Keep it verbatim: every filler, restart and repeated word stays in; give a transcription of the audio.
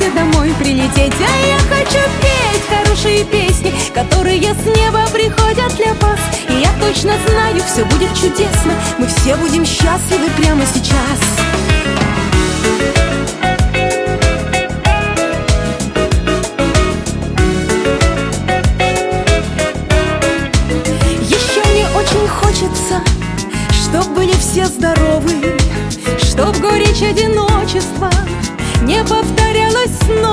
счастье домой прилететь. А я хочу петь хорошие песни, которые с неба приходят для вас. И я точно знаю, все будет чудесно, мы все будем счастливы прямо сейчас. Очень хочется, чтоб были все здоровы, чтоб горечь одиночества не повторялась снова.